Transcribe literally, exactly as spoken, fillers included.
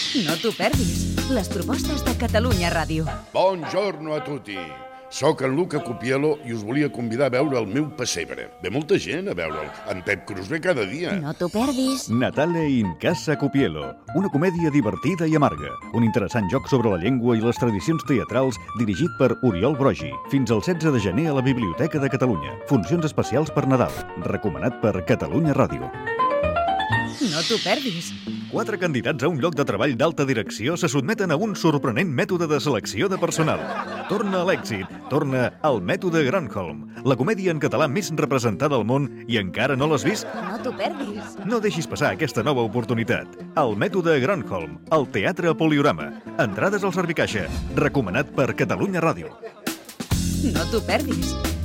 No t'ho perdis. Les propostes de Catalunya Ràdio. Buongiorno a tutti. Soc en Luca Copielo i us volia convidar a veure el meu pessebre. Ve molta gent a veure'l. En Pep Cruz ve cada dia. No t'ho perdis. Natale in Casa Copielo, una comèdia divertida i amarga. Un interessant joc sobre la llengua i les tradicions teatrals dirigit per Oriol Brogi. Fins al setze de gener a la Biblioteca de Catalunya. Funcions especials per Nadal. Recomanat per Catalunya Ràdio. No t'ho perdis. Quatre candidats a un lloc de treball d'alta direcció se sotmeten a un sorprenent mètode de selecció de personal. Torna a l'èxit, torna al mètode Granholm, la comèdia en català més representada al món i encara no l'has vist? No t'ho perdis. No deixis passar aquesta nova oportunitat. El mètode Granholm, al Teatre Poliorama. Entrades al Servicaixa, recomanat per Catalunya Ràdio. No t'ho perdis.